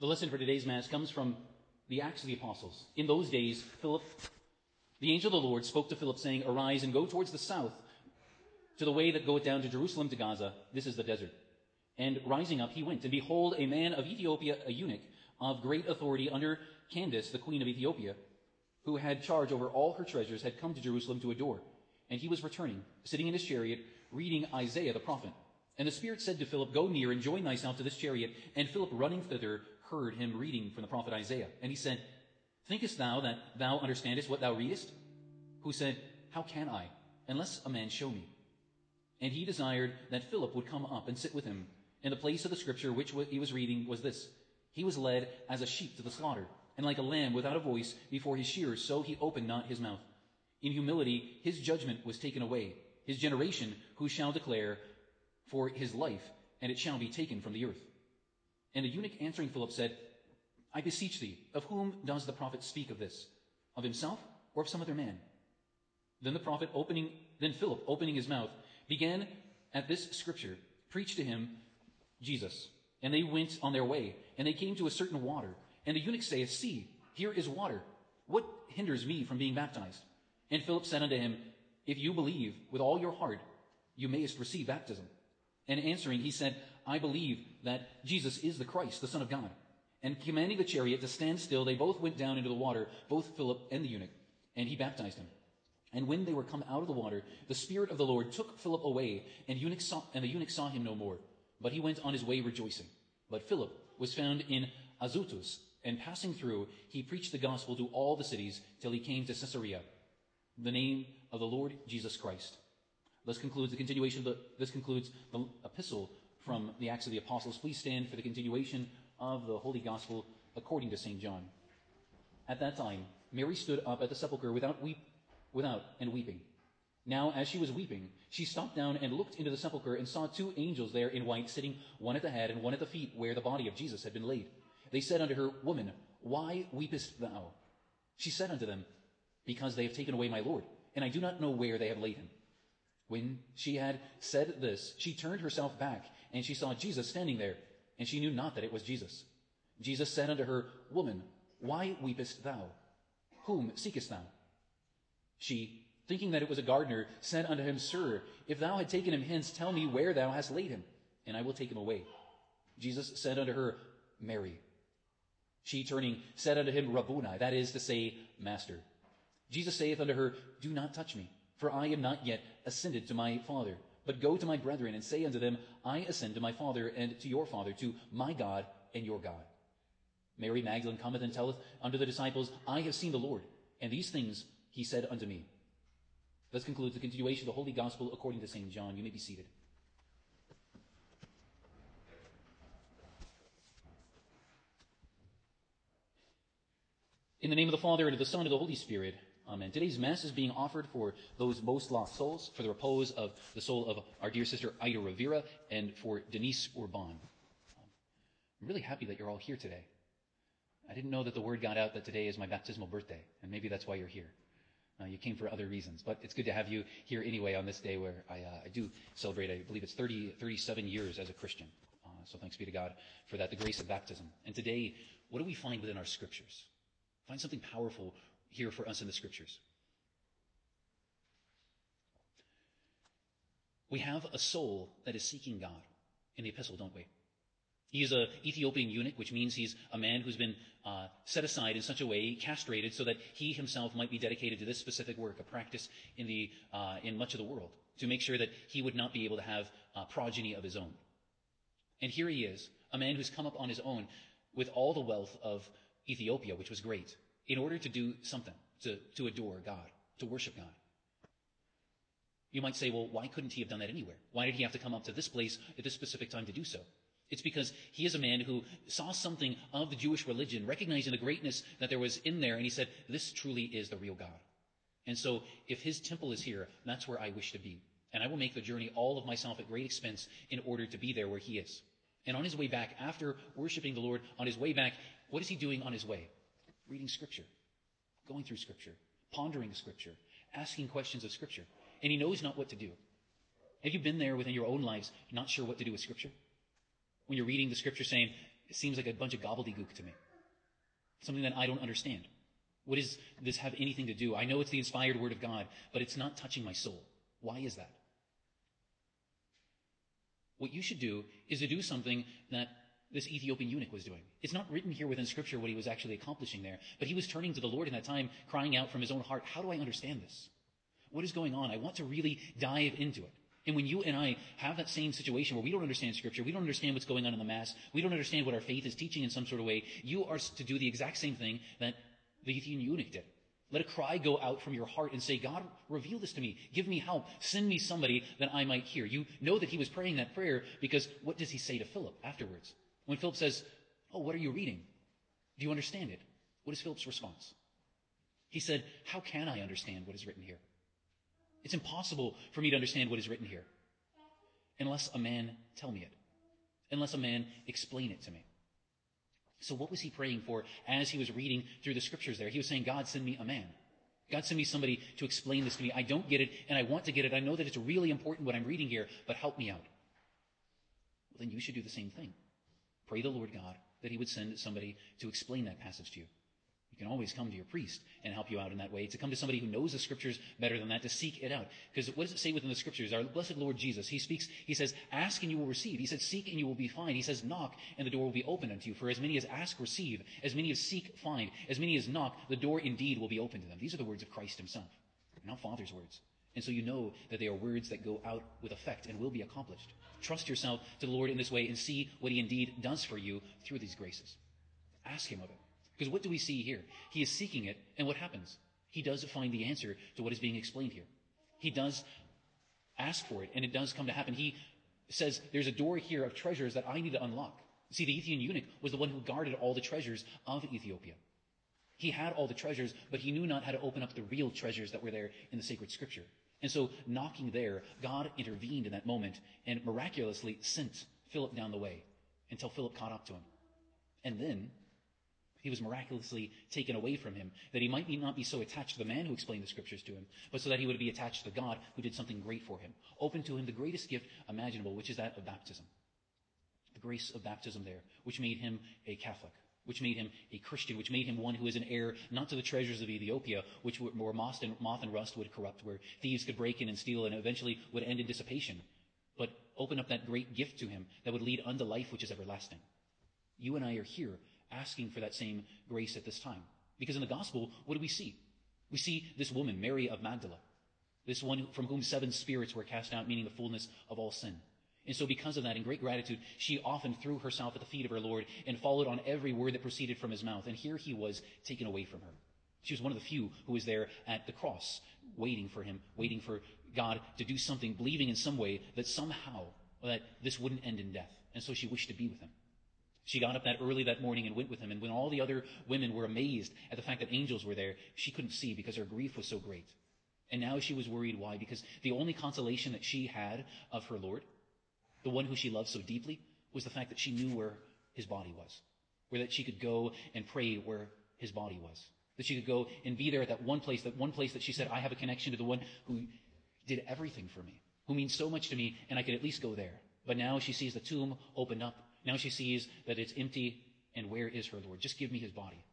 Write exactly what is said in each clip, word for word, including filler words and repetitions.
The lesson for today's Mass comes from the Acts of the Apostles. In those days, Philip, the angel of the Lord, spoke to Philip, saying, "Arise and go towards the south, to the way that goeth down to Jerusalem to Gaza. This is the desert." And rising up, he went. And behold, a man of Ethiopia, a eunuch of great authority under Candace, the queen of Ethiopia, who had charge over all her treasures, had come to Jerusalem to adore. And he was returning, sitting in his chariot, reading Isaiah the prophet. And the Spirit said to Philip, "Go near and join thyself to this chariot." And Philip, running thither, heard him reading from the prophet Isaiah. And he said, "Thinkest thou that thou understandest what thou readest?" Who said, "How can I, unless a man show me?" And he desired that Philip would come up and sit with him. And the place of the scripture which he was reading was this: He was led as a sheep to the slaughter, and like a lamb without a voice before his shearers, so he opened not his mouth. In humility his judgment was taken away. His generation who shall declare? For his life, and it shall be taken from the earth. And the eunuch answering Philip said, "I beseech thee, of whom does the prophet speak of this? Of himself, or of some other man?" Then the prophet opening, then Philip, opening his mouth, began at this scripture, preached to him Jesus. And they went on their way, and they came to a certain water. And the eunuch saith, "See, here is water. What hinders me from being baptized?" And Philip said unto him, "If you believe with all your heart, you mayest receive baptism." And answering, he said, "I believe that Jesus is the Christ, the Son of God." And commanding the chariot to stand still, they both went down into the water, both Philip and the eunuch, and he baptized him. And when they were come out of the water, the Spirit of the Lord took Philip away, and, eunuch saw, and the eunuch saw him no more. But he went on his way rejoicing. But Philip was found in Azotus, and passing through, he preached the gospel to all the cities till he came to Caesarea. The name of the Lord Jesus Christ. Thus concludes the continuation of the, this concludes the epistle from the Acts of the Apostles. Please stand for the continuation of the Holy Gospel according to Saint John. At that time, Mary stood up at the sepulchre without weep, without and weeping. Now, as she was weeping, she stopped down and looked into the sepulchre and saw two angels there in white, sitting one at the head and one at the feet, where the body of Jesus had been laid. They said unto her, "Woman, why weepest thou?" She said unto them, "Because they have taken away my Lord, and I do not know where they have laid him." When she had said this, she turned herself back, and she saw Jesus standing there, and she knew not that it was Jesus. Jesus said unto her, "Woman, why weepest thou? Whom seekest thou?" She, thinking that it was a gardener, said unto him, "Sir, if thou had taken him hence, tell me where thou hast laid him, and I will take him away." Jesus said unto her, "Mary." She, turning, said unto him, "Rabboni," that is to say, Master. Jesus saith unto her, "Do not touch me, for I am not yet ascended to my Father. But go to my brethren, and say unto them, I ascend to my Father and to your Father, to my God and your God." Mary Magdalene cometh and telleth unto the disciples, "I have seen the Lord, and these things he said unto me." Thus concludes the continuation of the Holy Gospel according to Saint John. You may be seated. In the name of the Father, and of the Son, and of the Holy Spirit. Amen. Today's Mass is being offered for those most lost souls, for the repose of the soul of our dear sister Ida Rivera, and for Denise Urban. I'm really happy that you're all here today. I didn't know that the word got out that today is my baptismal birthday, and maybe that's why you're here. Uh, you came for other reasons, but it's good to have you here anyway on this day where I, uh, I do celebrate, I believe it's thirty, thirty-seven years as a Christian. Uh, so thanks be to God for that, the grace of baptism. And today, what do we find within our scriptures? Find something powerful here for us in the scriptures. We have a soul that is seeking God in the epistle, don't we? He is an Ethiopian eunuch, which means he's a man who's been uh, set aside in such a way, castrated, so that he himself might be dedicated to this specific work, a practice in the uh, in much of the world, to make sure that he would not be able to have uh, progeny of his own. And here he is, a man who's come up on his own with all the wealth of Ethiopia, which was great, in order to do something, to, to adore God, to worship God. You might say, well, why couldn't he have done that anywhere? Why did he have to come up to this place at this specific time to do so? It's because he is a man who saw something of the Jewish religion, recognizing the greatness that there was in there, and he said, this truly is the real God. And so if his temple is here, that's where I wish to be. And I will make the journey all of myself at great expense in order to be there where he is. And on his way back, after worshiping the Lord, on his way back, what is he doing on his way? Reading Scripture, going through Scripture, pondering Scripture, asking questions of Scripture. And he knows not what to do. Have you been there within your own lives, not sure what to do with Scripture? When you're reading the Scripture saying, It seems like a bunch of gobbledygook to me. Something that I don't understand. What does this have anything to do? I know it's the inspired word of God, but it's not touching my soul. Why is that? What you should do is to do something that this Ethiopian eunuch was doing. It's not written here within Scripture what he was actually accomplishing there, but he was turning to the Lord in that time, crying out from his own heart, how do I understand this? What is going on? I want to really dive into it. And when you and I have that same situation where we don't understand Scripture, we don't understand what's going on in the Mass, we don't understand what our faith is teaching in some sort of way, you are to do the exact same thing that the Ethiopian eunuch did. Let a cry go out from your heart and say, God, reveal this to me. Give me help. Send me somebody that I might hear. You know that he was praying that prayer because what does he say to Philip afterwards? When Philip says, oh, what are you reading? Do you understand it? What is Philip's response? He said, how can I understand what is written here? It's impossible for me to understand what is written here unless a man tell me it, unless a man explain it to me. So what was he praying for as he was reading through the Scriptures there? He was saying, God, send me a man. God, send me somebody to explain this to me. I don't get it, and I want to get it. I know that it's really important what I'm reading here, but help me out. Well, then you should do the same thing. Pray the Lord God that he would send somebody to explain that passage to you. You can always come to your priest and help you out in that way, to come to somebody who knows the Scriptures better than that, to seek it out. Because what does it say within the Scriptures? Our blessed Lord Jesus, he speaks, he says, ask and you will receive. He says, seek and you will be found. He says, knock and the door will be opened unto you. For as many as ask, receive. As many as seek, find. As many as knock, the door indeed will be opened to them. These are the words of Christ himself, not Father's words. And so you know that they are words that go out with effect and will be accomplished. Trust yourself to the Lord in this way and see what he indeed does for you through these graces. Ask him of it. Because what do we see here? He is seeking it, and what happens? He does find the answer to what is being explained here. He does ask for it, and it does come to happen. He says, there's a door here of treasures that I need to unlock. See, the Ethiopian eunuch was the one who guarded all the treasures of Ethiopia. He had all the treasures, but he knew not how to open up the real treasures that were there in the sacred Scripture. And so, knocking there, God intervened in that moment and miraculously sent Philip down the way until Philip caught up to him. And then he was miraculously taken away from him, that he might not be so attached to the man who explained the Scriptures to him, but so that he would be attached to God who did something great for him. Open to him the greatest gift imaginable, which is that of baptism. The grace of baptism there, which made him a Catholic, which made him a Christian, which made him one who is an heir not to the treasures of Ethiopia, which were where moth and, moth and rust would corrupt, where thieves could break in and steal and eventually would end in dissipation, but open up that great gift to him that would lead unto life which is everlasting. You and I are here asking for that same grace at this time. Because in the gospel, what do we see? We see this woman, Mary of Magdala, this one from whom seven spirits were cast out, meaning the fullness of all sin. And so because of that, in great gratitude, she often threw herself at the feet of her Lord and followed on every word that proceeded from his mouth. And here he was taken away from her. She was one of the few who was there at the cross, waiting for him, waiting for God to do something, believing in some way that somehow that this wouldn't end in death. And so she wished to be with him. She got up that early that morning and went with him. And when all the other women were amazed at the fact that angels were there, she couldn't see because her grief was so great. And now she was worried. Why? Because the only consolation that she had of her Lord, the one who she loved so deeply, was the fact that she knew where his body was, where that she could go and pray where his body was, that she could go and be there at that one place, that one place that she said, I have a connection to the one who did everything for me, who means so much to me, and I could at least go there. But now she sees the tomb opened up. Now she sees that it's empty, and where is her Lord? Just give me his body.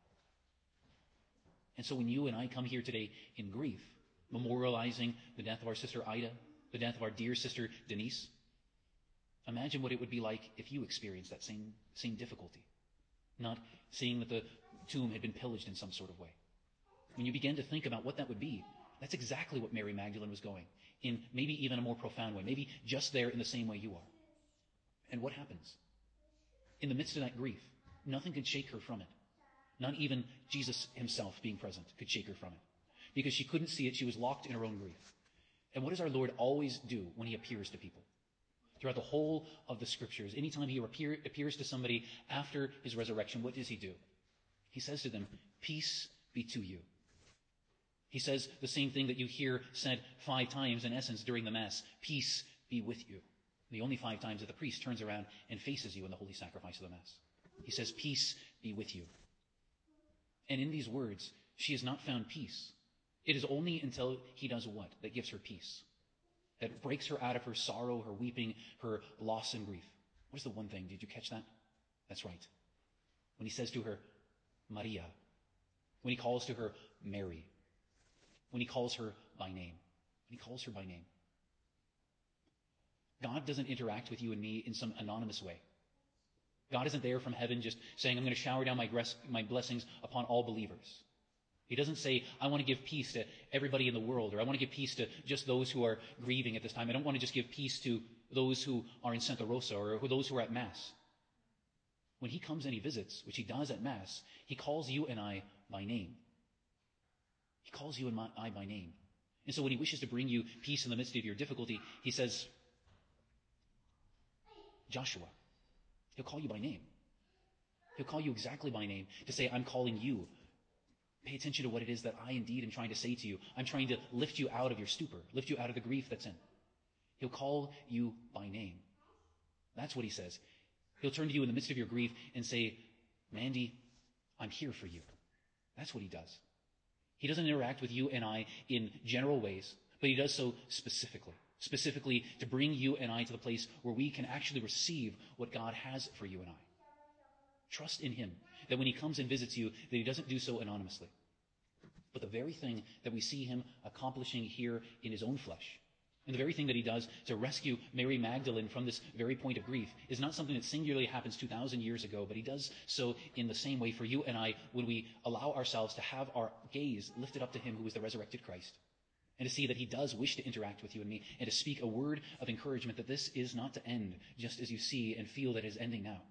And so when you and I come here today in grief, memorializing the death of our sister Ida, the death of our dear sister Denise, imagine what it would be like if you experienced that same, same difficulty, not seeing that the tomb had been pillaged in some sort of way. When you begin to think about what that would be, that's exactly what Mary Magdalene was going, in maybe even a more profound way, maybe just there in the same way you are. And what happens? In the midst of that grief, nothing could shake her from it. Not even Jesus himself being present could shake her from it. Because she couldn't see it, she was locked in her own grief. And what does our Lord always do when he appears to people? Throughout the whole of the Scriptures, anytime he appear, appears to somebody after his resurrection, what does he do? He says to them, peace be to you. He says the same thing that you hear said five times in essence during the Mass, peace be with you. The only five times that the priest turns around and faces you in the holy sacrifice of the Mass. He says, peace be with you. And in these words, she has not found peace. It is only until he does what? That gives her peace. That breaks her out of her sorrow, her weeping, her loss and grief. What is the one thing? Did you catch that? That's right. when he says to her, Maria, when he calls to her, Mary, when he calls her by name, when he calls her by name. God doesn't interact with you and me in some anonymous way. God isn't there from heaven just saying, I'm going to shower down my, gres- my blessings upon all believers. He doesn't say, I want to give peace to everybody in the world, or I want to give peace to just those who are grieving at this time. I don't want to just give peace to those who are in Santa Rosa or who, those who are at Mass. When he comes and he visits, which he does at Mass, he calls you and I by name. He calls you and I by name. And so when he wishes to bring you peace in the midst of your difficulty, he says, Joshua. He'll call you by name. He'll call you exactly by name to say, I'm calling you. Pay attention to what it is that I indeed am trying to say to you. I'm trying to lift you out of your stupor, lift you out of the grief that's in. He'll call you by name. That's what he says. He'll turn to you in the midst of your grief and say, Mandy, I'm here for you. That's what he does. He doesn't interact with you and I in general ways, but he does so specifically. Specifically to bring you and I to the place where we can actually receive what God has for you and I. Trust in him, that when he comes and visits you, that he doesn't do so anonymously. But the very thing that we see him accomplishing here in his own flesh, and the very thing that he does to rescue Mary Magdalene from this very point of grief, is not something that singularly happens two thousand years ago, but he does so in the same way for you and I when we allow ourselves to have our gaze lifted up to him who is the resurrected Christ, and to see that he does wish to interact with you and me, and to speak a word of encouragement that this is not to end just as you see and feel that it is ending now.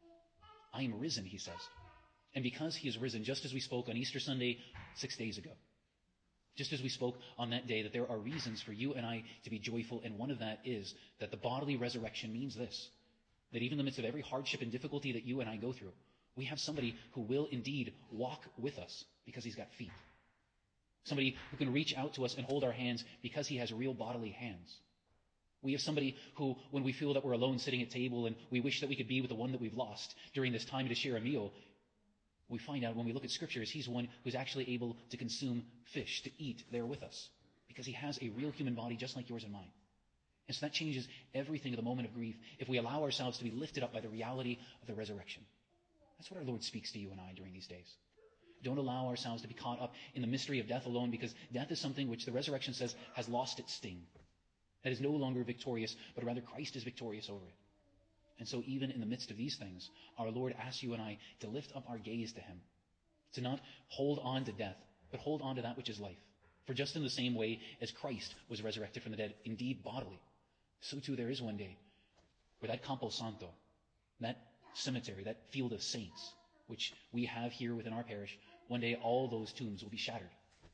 I am risen, he says. And because he is risen, just as we spoke on Easter Sunday six days ago, just as we spoke on that day, that there are reasons for you and I to be joyful, and one of that is that the bodily resurrection means this, that even in the midst of every hardship and difficulty that you and I go through, we have somebody who will indeed walk with us because he's got feet. Somebody who can reach out to us and hold our hands because he has real bodily hands. We have somebody who, when we feel that we're alone sitting at table and we wish that we could be with the one that we've lost during this time to share a meal, we find out when we look at scriptures, he's one who's actually able to consume fish, to eat there with us, because he has a real human body just like yours and mine. And so that changes everything at the moment of grief if we allow ourselves to be lifted up by the reality of the resurrection. That's what our Lord speaks to you and I during these days. Don't allow ourselves to be caught up in the mystery of death alone, because death is something which the resurrection says has lost its sting. That is no longer victorious, but rather Christ is victorious over it. And so even in the midst of these things, our Lord asks you and I to lift up our gaze to him, to not hold on to death, but hold on to that which is life. For just in the same way as Christ was resurrected from the dead, indeed bodily, so too there is one day where that Campo Santo, that cemetery, that field of saints, which we have here within our parish, one day all those tombs will be shattered.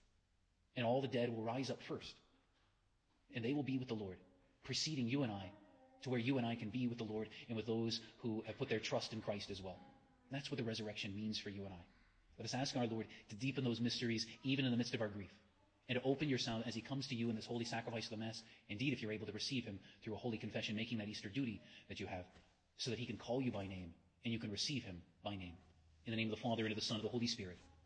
And all the dead will rise up first. And they will be with the Lord, preceding you and I to where you and I can be with the Lord and with those who have put their trust in Christ as well. And that's what the resurrection means for you and I. Let us ask our Lord to deepen those mysteries even in the midst of our grief, and to open yourself as he comes to you in this holy sacrifice of the Mass, indeed if you're able to receive him through a holy confession, making that Easter duty that you have, so that he can call you by name and you can receive him by name. In the name of the Father, and of the Son, and of the Holy Spirit.